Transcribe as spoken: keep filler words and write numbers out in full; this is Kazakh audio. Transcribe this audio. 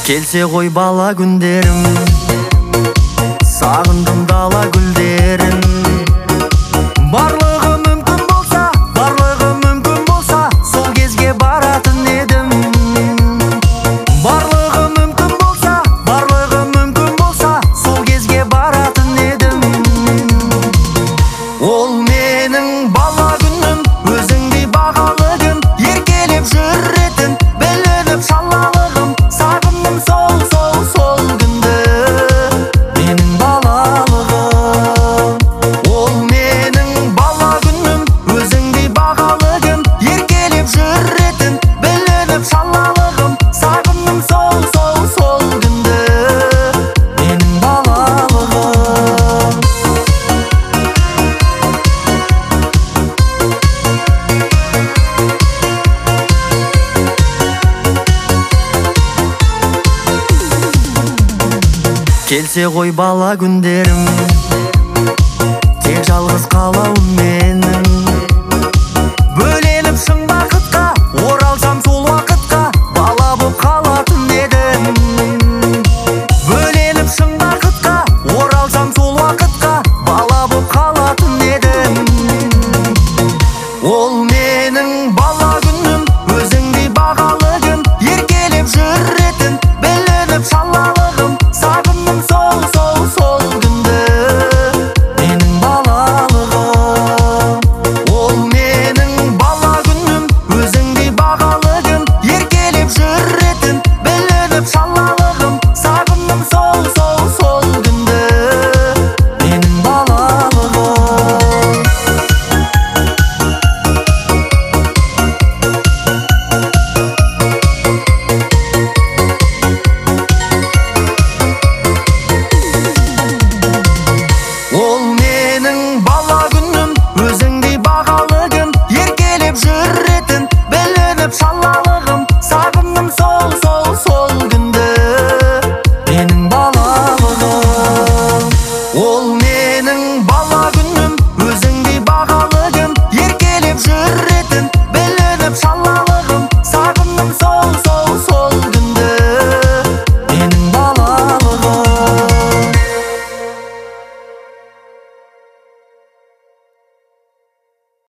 Келсе ғой бала күндерім, сағындым дала гүлдерін. Барлығы мүмкін болса, барлығы мүмкін болса, сол кезге баратын едім. Барлығы мүмкін болса, барлығы мүмкін болса, сол кезге баратын едім. Ол менің бала күнім, өзіңдей бағалы күн, еркелеп жүретін, білініп шалалығым. Сағындым сол, сол, сол күнді, менің балалығым. Ол менің бала күнім, өзіңдей бағалы күн, еркелеп жүретін, білініп шалалығым. Сағындым сол, сол, сол күнді, менің балалығым. Келсе ғой бала күндерім, тек жалғыз қалауым менің. Бөленіп шын бақытқа, оралсам сол уақытқа, бала боп қалатын едім. Бөленіп шын бақытқа, оралсам сол уақытқа, бала боп қалатын едім. Ол менің бала күнім, өзіңдей бағалы күн, еркелеп жүретін, білініп шалалығым. Сағындым сол, сол, сол күнді, менің балалығым. Ол менің бала күнім, өзіңдей бағалы күн, еркелеп жүретін, білініп шалалығым. Сағындым сол, сол, сол күнді, менің балалығым. Ол менің бала күнім, өзіңдей бағалы күн, еркелеп жүретін, білініп шалалығым. Сағындым сол, сол, сол күнді, менің балалығым. Ол